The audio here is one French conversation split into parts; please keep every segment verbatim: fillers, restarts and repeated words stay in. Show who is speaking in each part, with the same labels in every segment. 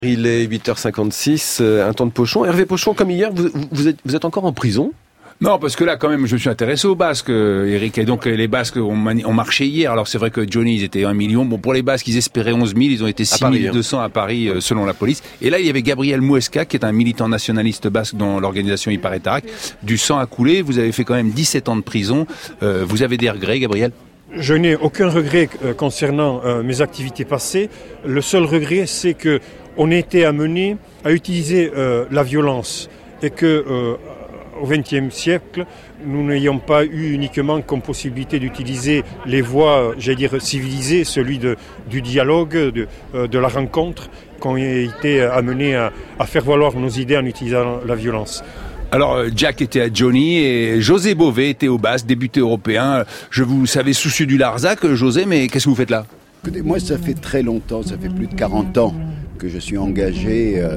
Speaker 1: Il est huit heures cinquante-six, euh, un temps de Pochon. Hervé Pochon, comme hier, vous, vous, êtes, vous êtes encore en prison ?
Speaker 2: Non, parce que là, quand même, je me suis intéressé aux Basques, euh, Eric. Et donc, les Basques ont, mani- ont marché hier. Alors, c'est vrai que Johnny, ils étaient un million. Bon, pour les Basques, ils espéraient onze mille. Ils ont été six mille deux cents à Paris, euh, selon la police. Et là, il y avait Gabriel Muesca, qui est un militant nationaliste basque dont l'organisation y paraît Tarac. Du sang a coulé. Vous avez fait quand même dix-sept ans de prison. Euh, vous avez des regrets, Gabriel ?
Speaker 3: Je n'ai aucun regret euh, concernant euh, mes activités passées. Le seul regret, c'est que on a été amené à utiliser euh, la violence et que euh, au vingtième siècle, nous n'ayons pas eu uniquement comme possibilité d'utiliser les voies, j'allais dire civilisées, celui de, du dialogue, de, euh, de la rencontre, qu'on a été amené à, à faire valoir nos idées en utilisant la violence.
Speaker 2: Alors, Jack était à Johnny et José Bové était au Basque, député européen. Je vous savais soucieux du Larzac, José, mais qu'est-ce que vous faites là ?
Speaker 4: Écoutez, moi, ça fait très longtemps, ça fait plus de quarante ans que je suis engagé euh,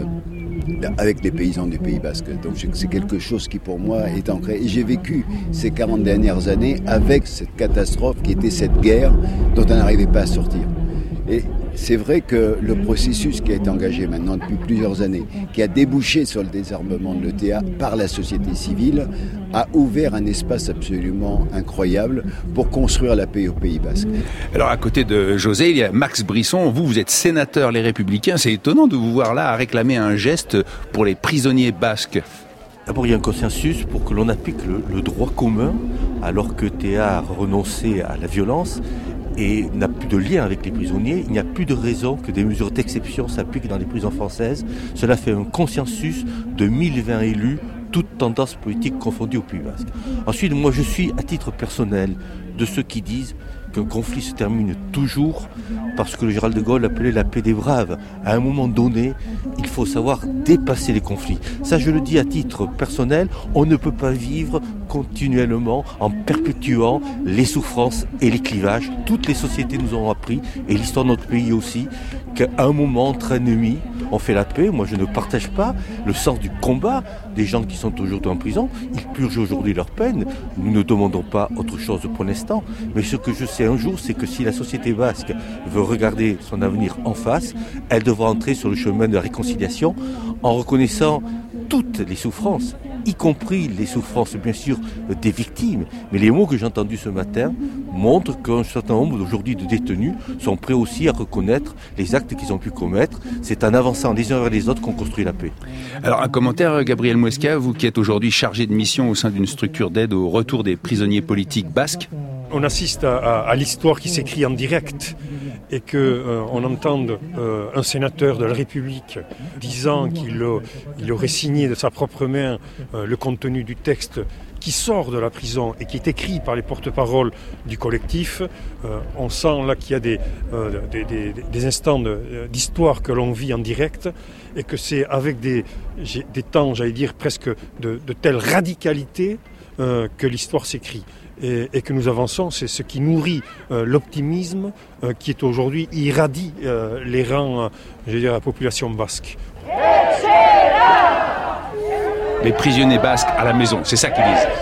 Speaker 4: avec les paysans du Pays Basque. Donc c'est quelque chose qui pour moi est ancré. Et j'ai vécu ces quarante dernières années avec cette catastrophe qui était cette guerre dont on n'arrivait pas à sortir. Et c'est vrai que le processus qui a été engagé maintenant depuis plusieurs années, qui a débouché sur le désarmement de l'E T A par la société civile, a ouvert un espace absolument incroyable pour construire la paix au Pays Basque.
Speaker 2: Alors à côté de José, il y a Max Brisson. Vous, vous êtes sénateur Les Républicains. C'est étonnant de vous voir là à réclamer un geste pour les prisonniers basques.
Speaker 5: D'abord, il y a un consensus pour que l'on applique le, le droit commun, alors que T A a renoncé à la violence et n'a plus de lien avec les prisonniers. Il n'y a plus de raison que des mesures d'exception s'appliquent dans les prisons françaises. Cela fait un consensus de mille vingt élus, toutes tendances politiques confondues au Pays Basque. Ensuite, moi je suis, à titre personnel, de ceux qui disent qu'un conflit se termine toujours parce que le général de Gaulle appelait la paix des braves. À un moment donné, il faut savoir dépasser les conflits. Ça, je le dis à titre personnel, on ne peut pas vivre continuellement en perpétuant les souffrances et les clivages. Toutes les sociétés nous ont appris, et l'histoire de notre pays aussi, qu'à un moment, entre ennemis, on fait la paix. Moi, je ne partage pas le sens du combat des gens qui sont aujourd'hui en prison. Ils purgent aujourd'hui leur peine. Nous ne demandons pas autre chose pour l'instant. Mais ce que je sais un jour, c'est que si la société basque veut regarder son avenir en face, elle devra entrer sur le chemin de la réconciliation en reconnaissant toutes les souffrances, y compris les souffrances, bien sûr, des victimes. Mais les mots que j'ai entendus ce matin montrent qu'un certain nombre d'aujourd'hui de détenus sont prêts aussi à reconnaître les actes qu'ils ont pu commettre. C'est en avançant les uns vers les autres qu'on construit la paix.
Speaker 2: Alors, un commentaire, Gabriel Muesca, vous qui êtes aujourd'hui chargé de mission au sein d'une structure d'aide au retour des prisonniers politiques basques.
Speaker 3: On assiste à, à, à l'histoire qui s'écrit en direct et qu'on euh, entende euh, un sénateur de la République disant qu'il euh, il aurait signé de sa propre main euh, le contenu du texte qui sort de la prison et qui est écrit par les porte-paroles du collectif. Euh, on sent là qu'il y a des, euh, des, des, des instants de, d'histoire que l'on vit en direct et que c'est avec des, des temps, j'allais dire, presque de, de telle radicalité euh, que l'histoire s'écrit. Et, et que nous avançons, c'est ce qui nourrit euh, l'optimisme euh, qui est aujourd'hui irradie euh, les rangs, euh, je veux dire, de la population basque.
Speaker 2: Les prisonniers basques à la maison, c'est ça qu'ils disent.